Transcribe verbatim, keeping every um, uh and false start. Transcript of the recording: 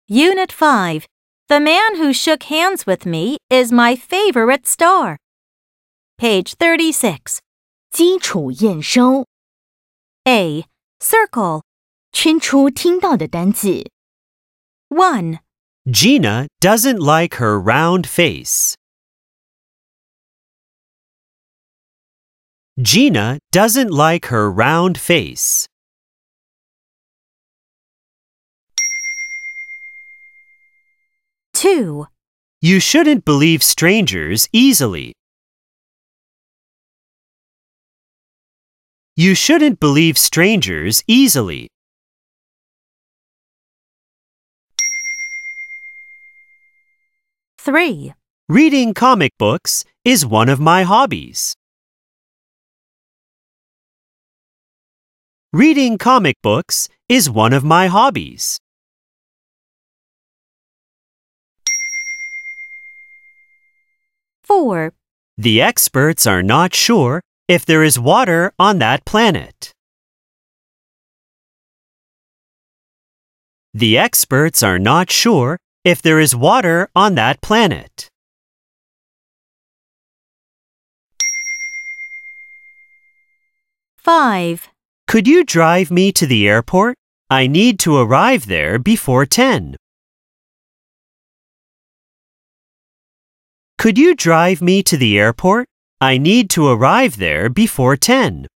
Unit five. The man who shook hands with me is my favorite star. Page thirty-six. 基础验收 A. Circle. 圈出听到的单字 one. Gina doesn't like her round face. Gina doesn't like her round face. two. You shouldn't believe strangers easily. You shouldn't believe strangers easily. three. Reading comic books is one of my hobbies. Reading comic books is one of my hobbies. four. The experts are not sure if there is water on that planet. The experts are not sure if there is water on that planet. five. Could you drive me to the airport? I need to arrive there before ten. Could you drive me to the airport? I need to arrive there before ten.